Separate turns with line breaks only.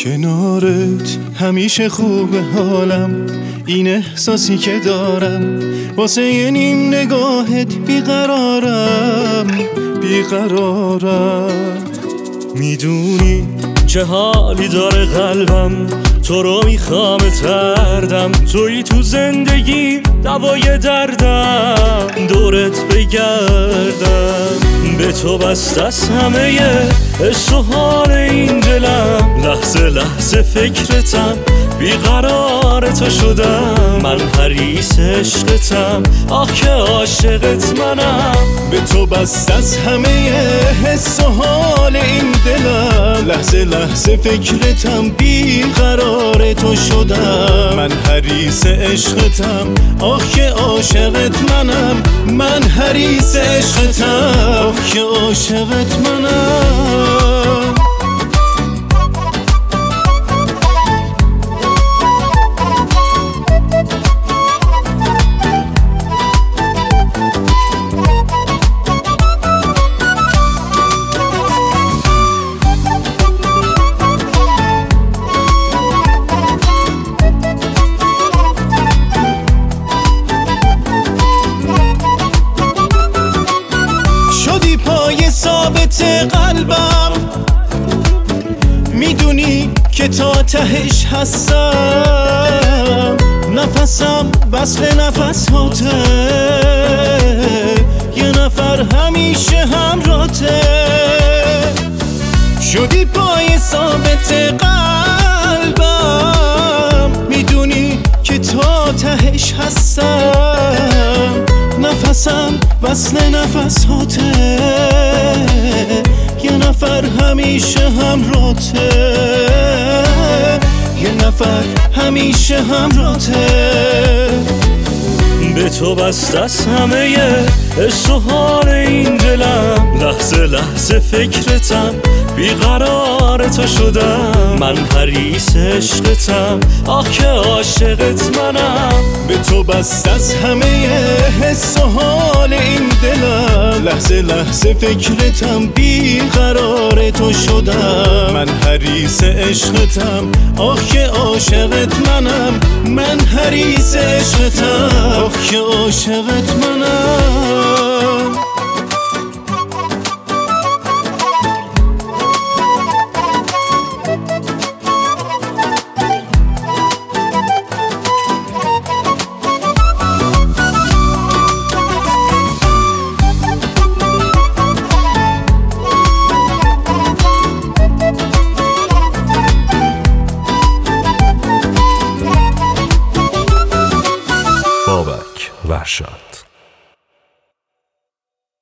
کنارت همیشه خوبه حالم، این احساسی که دارم واسه یه نیم نگاهت بیقرارم. میدونی چه حالی داره قلبم، تو رو میخوام تردم، تویی تو زندگی دوای دردم، دورت بگردم. به تو بست از همه حس و حال این دلم، لحظه لحظه فکرتم، بیقرار تو شدم. من حریص عشقتم، آخ که عاشقت منم. به تو بست از همه حس و حال این دلم، لحظه لحظه فکرتم، بیقرار تو شدم. من حریص عشقتم، آخ که عاشقت منم. من حریص عشقتم، آخ که عاشقت منم. ثابت قلبم، میدونی که تا تهش هستم. نفسم وصل نفس هاته، یه نفر همیشه همراته. شدی پای ثابت قلبم، میدونی که تا تهش هستم. نفسم وصل نفس هاته، یه نفر همیشه همراته. یه نفر همیشه همراته. به تو بست از همه حس و حال این دلم، لحظه لحظه فکرتم، بیقرار تو شدم. من حریص عشقتم، آخ که عاشقت منم. به تو بست از همه حس و حال این دلم، لحظه لحظه فکرتم، بیقرار تو شدم. من حریص عشقتم، آخ که عاشقت منم. من حریص عشقتم، آخ که عاشقت منم.
بابک ورشاد.